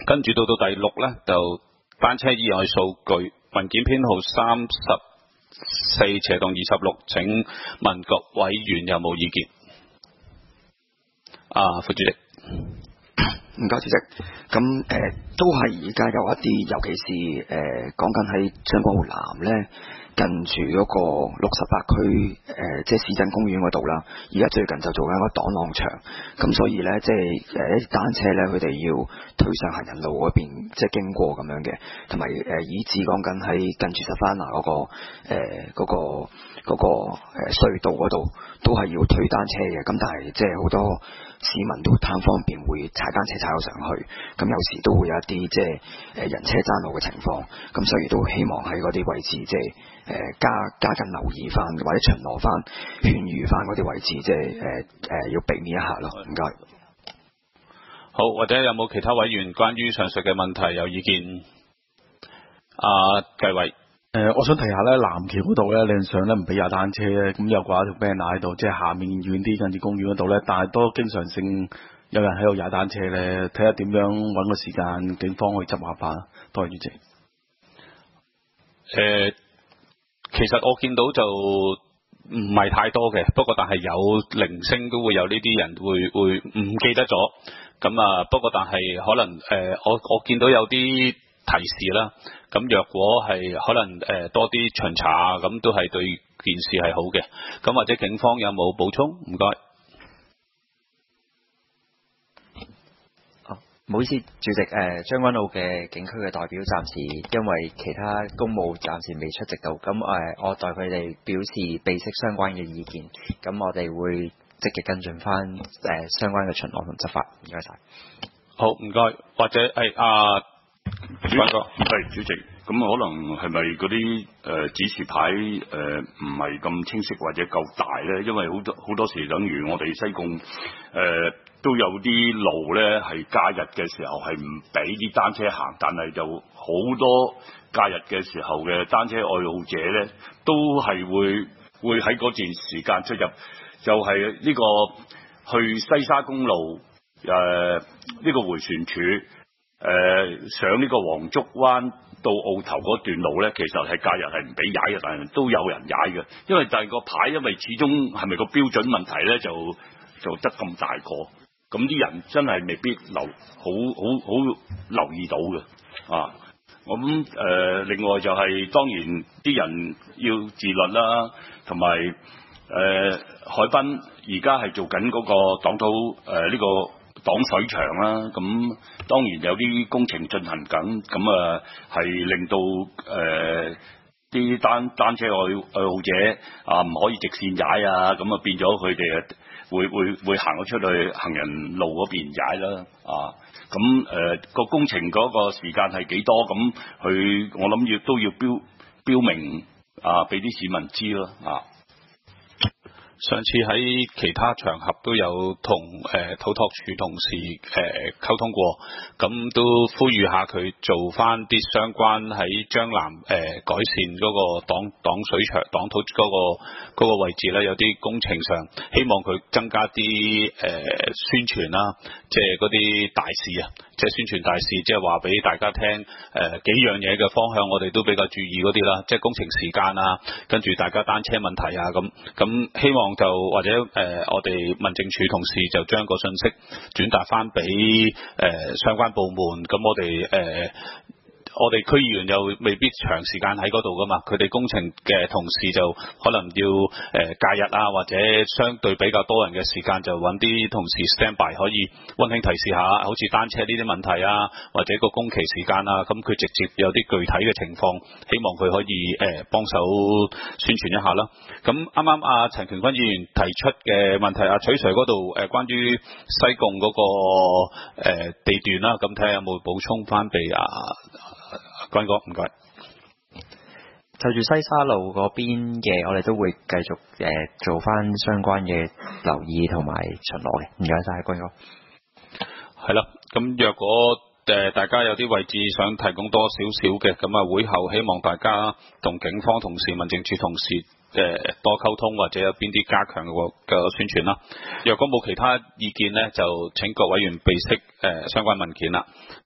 跟住到第6呢，就單車意外數據文件編號34/26，請問各委員有冇意見？副主席。 唔該，主席。咁都係而家有一啲，尤其是講緊喺將軍澳南咧，近住嗰個68區即係市鎮公園嗰度啦。而家最近就做緊一個擋浪牆，咁所以咧即係一啲單車咧，佢哋要推上行人路嗰邊，即係經過咁樣嘅，同埋以至講緊喺近住Savannah嗰個隧道嗰度，都係要推單車嘅。咁但係即係好多市民都貪方便，會踩單車踩到上去，咁有時都會有一啲即係人車爭路嘅情況，咁所以都希望喺嗰啲位置即係加緊留意翻，或者巡邏翻、勸喻翻嗰啲位置，即係要避免一下咯。唔該。 好，或者有冇其他委員關於上述嘅問題有意見？繼偉。 我想提下咧，南橋嗰度咧，理論上咧唔俾踩單車咧，咁有掛一條 banner 喺度，即係下面遠啲近住公園嗰度咧，但係都經常性有人喺度踩單車咧，睇下點樣揾個時間，警方去執下法。多謝主席。 其實我見到就唔係太多嘅，不過但係有零星都會有呢啲人會唔記得咗，咁不過但係可能我見到有啲提示啦，咁若果係可能多啲巡查咁都係對件事係好嘅。咁或者警方有冇補充？唔該。 唔好意思，主席，將軍澳嘅警區嘅代表暫時因為其他公務暫時未出席到，咁我代佢哋表示備悉相關嘅意見，咁我哋會積極跟進翻相關嘅巡邏同執法。唔該晒。 好，唔該。或者主席，咁可能係咪嗰啲指示牌唔係咁清晰或者夠大咧？因為好多時等於我哋西貢都有啲路咧係假日嘅時候係唔俾啲單車行，但係就好多假日嘅時候嘅單車愛好者咧都係會喺嗰段時間出入，就係呢個去西沙公路呢個迴旋處。上呢個黃竹灣到澳頭嗰段路呢，其實係假日係唔俾踩嘅，但係都有人踩嘅。因為就係個牌，因為始終係咪個標準問題呢，就得咁大個，咁啲人真係未必好留意到嘅。咁另外就係當然啲人要自律啦，同埋海濱而家係做緊嗰個擋土呢個擋水牆啦，咁當然有啲工程進行緊，咁係令到啲單車愛好者唔可以直線踩啊，咁變咗佢哋會行咗出去行人路嗰邊踩啦，咁個工程嗰個時間係幾多？咁我諗都要標明俾啲市民知咯。 上次喺其他場合都有同土拓署同事溝通過，咁都呼籲下佢做翻啲相關喺將南改善嗰個擋水牆、擋土嗰個位置咧，有啲工程上希望佢增加啲宣傳啦，即係嗰啲大事啊，即係宣傳大事，即係話俾大家聽幾樣嘢嘅方向，我哋都比較注意嗰啲啦，即係工程時間啊，跟住大家單車問題啊，咁希望就或者我哋民政處同事就將個信息轉達翻俾相關部門，咁我哋區議員又未必長時間喺嗰度噶嘛，佢哋工程嘅同事就可能要假日啊，或者相對比較多人嘅時間，就揾啲同事 stand by 可以溫馨提示下，好似單車呢啲問題啊，或者個工期時間啊，咁佢直接有啲具體嘅情況，希望佢可以幫手宣傳一下啦。咁啱啱陳權坤議員提出嘅問題，取 Sir 嗰度關於西貢嗰個地段啦，咁睇下有冇補充翻俾君哥，唔該。 就住西沙路嗰邊嘅，我哋都會繼續做翻相關嘅留意同埋巡邏嘅。唔該晒，君哥。 係啦，咁若果大家有啲位置想提供多少少嘅，咁會後希望大家同警方同事、民政處同事多溝通，或者有邊啲加強嘅宣傳啦。若果冇其他意見呢，就請各委員備悉相關文件啦。